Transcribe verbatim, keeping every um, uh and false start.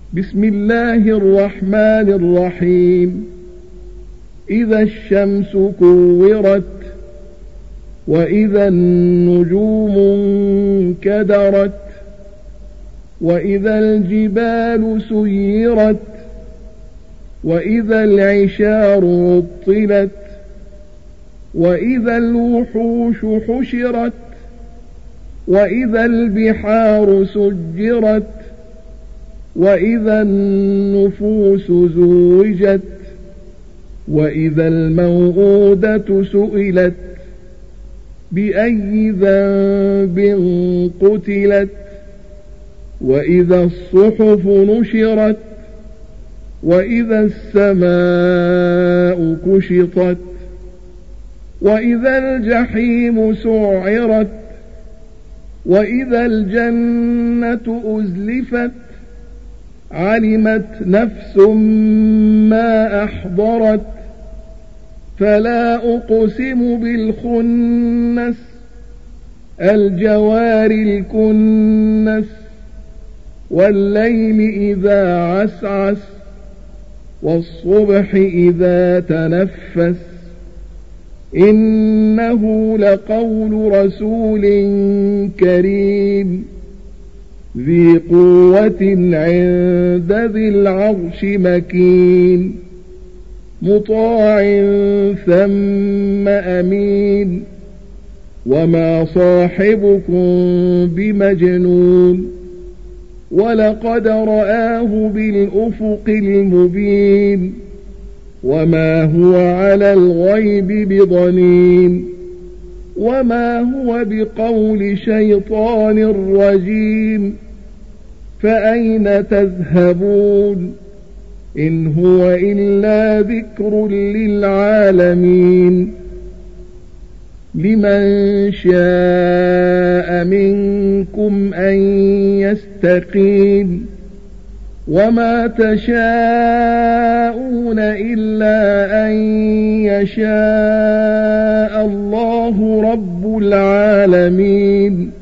بسم الله الرحمن الرحيم إذا الشمس كورت وإذا النجوم انكدرت وإذا الجبال سيرت وإذا العشار عطلت وإذا الوحوش حشرت وإذا البحار سجرت وإذا النفوس زوجت وإذا الموءودة سئلت بأي ذنب قتلت وإذا الصحف نشرت وإذا السماء كشطت وإذا الجحيم سعرت وإذا الجنة أزلفت علمت نفس ما أحضرت فلا أقسم بالخنس الجوار الكنس والليل إذا عسعس والصبح إذا تنفس إنه لقول رسول كريم ذي قوة عند ذي العرش مكين مطاع ثم أمين وما صاحبكم بمجنون ولقد رآه بالأفق المبين وما هو على الغيب بضنين وما هو بقول شيطان رجيم فأين تذهبون إن هو إلا ذكر للعالمين لمن شاء منكم أن يستقيم وما تشاءون إلا أن يشاء الله رب العالمين.